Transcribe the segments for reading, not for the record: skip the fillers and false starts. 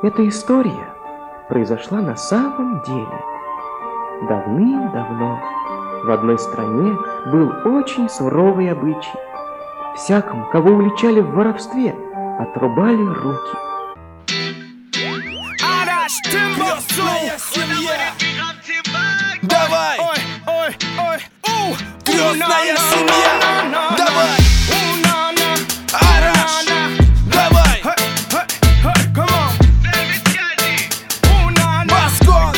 Эта история произошла на самом деле. Давным-давно в одной стране был очень суровый обычай. Всякому, кого уличали в воровстве, отрубали руки. Давай! Крестная семья! Давай! Араш! Давай! Баскон!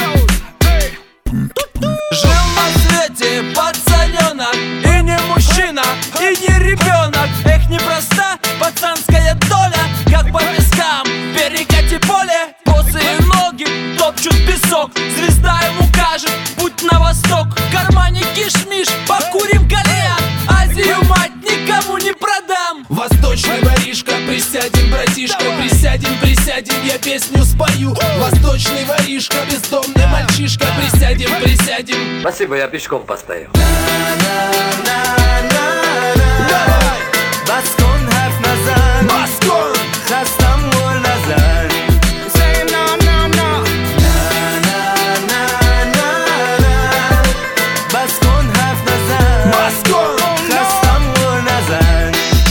Жил на свете пацаненок, и не мужчина, и не ребенок. Эх, непроста пацанская доля, как по пескам в перекате поле. Босые ноги топчут песок, звезда ему кажет путь на восток. В кармане кишмиш, покурим кальян, Азию мать никому не продам. Восточный воришка, присядем, братишка, присядем, присядем, я песню спою. Восточный воришка, бездомный мальчишка, присядем, присядем. Спасибо, я пешком постою. Давай! Баскон, харф назад. Баскон! Хастам воль назад. Баскон, харф назад. Баскон! Хастам воль назад.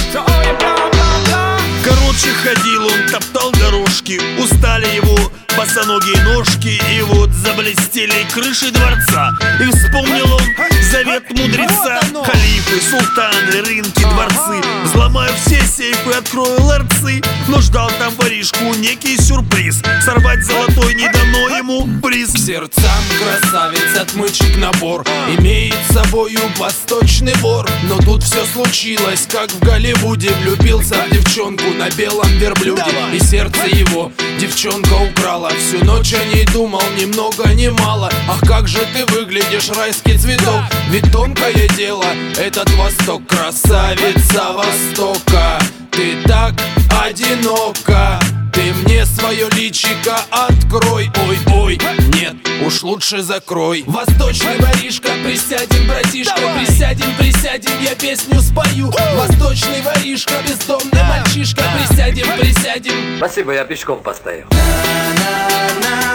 Короче, ходил он, топтал дорожки, устали его босоногие ножки. И вот заблестели крыши дворца, и вспомнил он завет мудреца. Халифы, султаны, рынки, дворцы, взломаю все сейфы, открою ларцы. Но ждал там воришку некий сюрприз, сорвать золотой не дано ему приз. К сердцам красавиц отмычек набор, имеет с собою восточный вор. Но тут все случилось, как в Голливуде. Влюбился в девчонку на белом верблюде, и сердце его девчонка украла. Всю ночь о ней думал, ни много ни мало. Ах, как же ты выглядишь, райский цветок. Ведь тонкое дело этот Восток. Красавица Востока, ты так одинока. Ты мне свое личико открой. Ой-ой, нет, уж лучше закрой. Восточный воришка, присядем, братишка, присядем, присядем, я песню спою. Восточный воришка, бездомный мальчишка, присядем, присядем. Спасибо, я пешком постою. На-на-на.